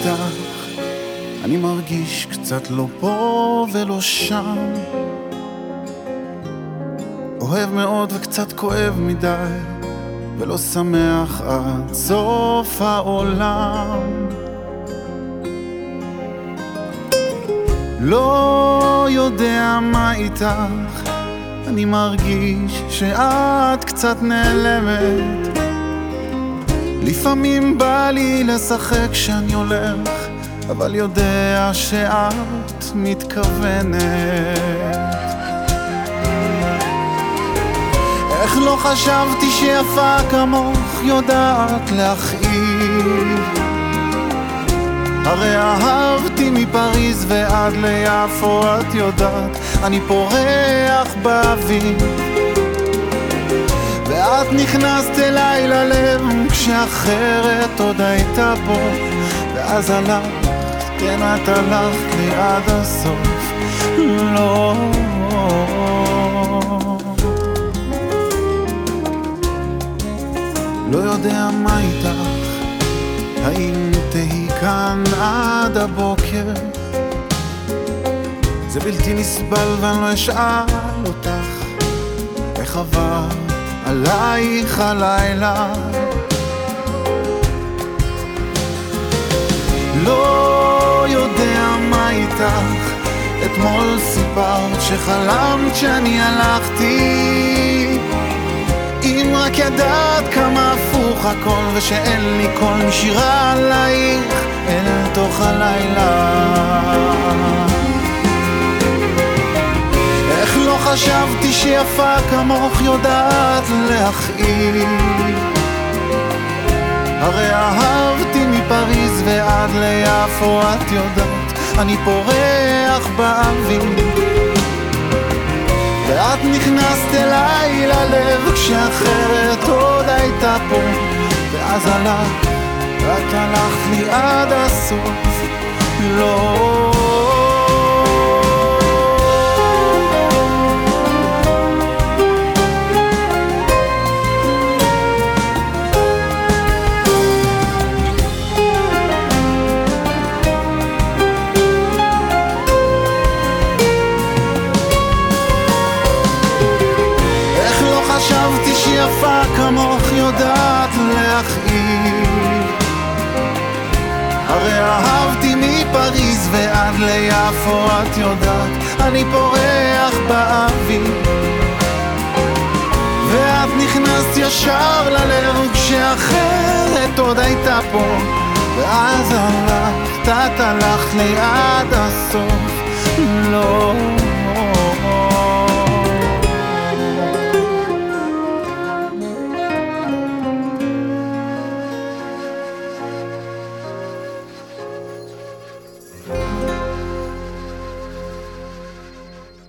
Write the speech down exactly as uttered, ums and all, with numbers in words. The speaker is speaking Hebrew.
איתך? אני מרגיש קצת לא פה ולא שם, אוהב מאוד וקצת כואב מדי, ולא שמח עד סוף העולם. לא יודע מה איתך, אני מרגיש שאת קצת נעלמת. לפעמים בא לי לשחק כשאני הולך, אבל יודע שאת מתכוונת. איך לא חשבתי שיפה כמוך יודעת להכאיב. הרי אהבתי מפריז ועד ליפו, את יודעת, אני פורח באוויר. ואת נכנסת אליי ללב כשאחרת עוד הייתה פה, ואז הלכת, כן את הלכת לי עד הסוף. לא, לא יודע מה איתך, האם תהי כאן עד הבוקר? זה בלתי נסבל ואני לא אשאל אותך איך עבר עלייך הלילה. לא יודע מה איתך, אתמול סיפרת שחלמת שאני הלכתי. אם רק ידעת כמה הפוך הכל, ושאין לי קול משירה עלייך אל תוך הלילה. איך לא חשבתי שיפה כמוך יודעת להכאיב. הרי אהבתי מפריז ועד ליפו, את יודעת, אני פורח באוויר. ואת נכנסת אליי ללב כשאחרת עוד הייתה פה, ואז הלכת, את הלכת לי עד הסוף. לא, חשבתי שיפה כמוך יודעת להכאיב. הרי אהבתי מפריז ועד ליפו, את יודעת, אני פורח באוויר. ואת נכנסת ישר ללב כשאחרת עוד הייתה פה, ואז הלכת, את הלכת לי עד הסוף. לא